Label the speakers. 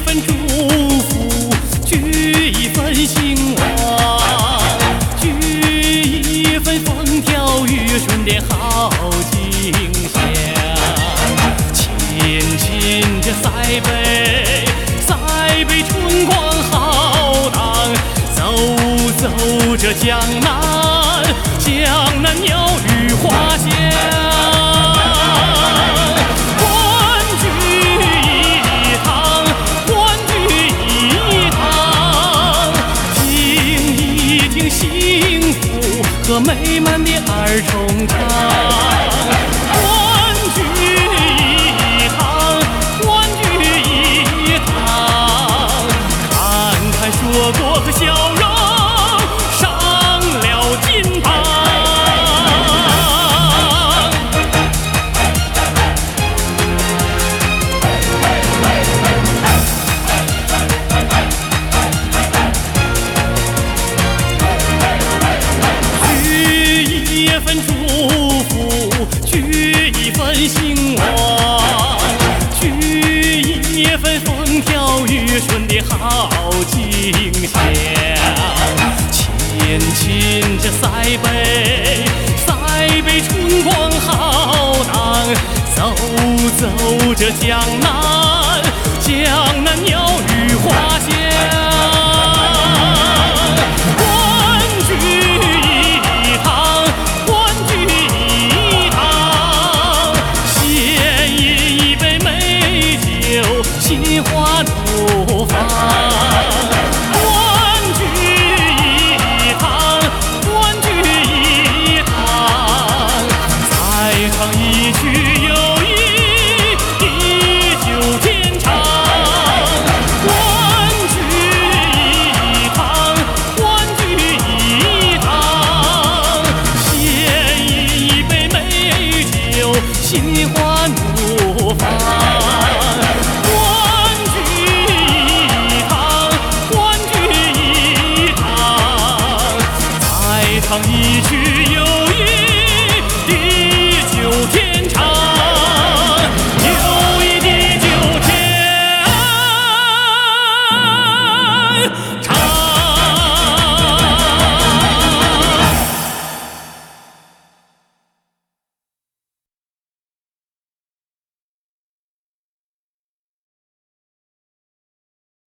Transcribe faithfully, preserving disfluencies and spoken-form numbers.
Speaker 1: 份祝福，聚一份兴旺，聚一份风调雨顺的好景象。亲亲这塞北，塞北春光浩荡，走走这江南，江南鸟语花香。和美满的二重唱，欢聚一堂，欢聚一堂，看看说过和笑容，上了金榜。一份祝福，聚一份兴旺，聚一份风调雨顺的好景象。亲亲这塞北，塞北春光浩荡，走走这江南，江南鸟语花香。心花怒放，欢聚一堂，欢聚一堂，再唱一曲又一，地久天长。欢聚一堂，欢聚一堂，献一杯美酒，心花怒放。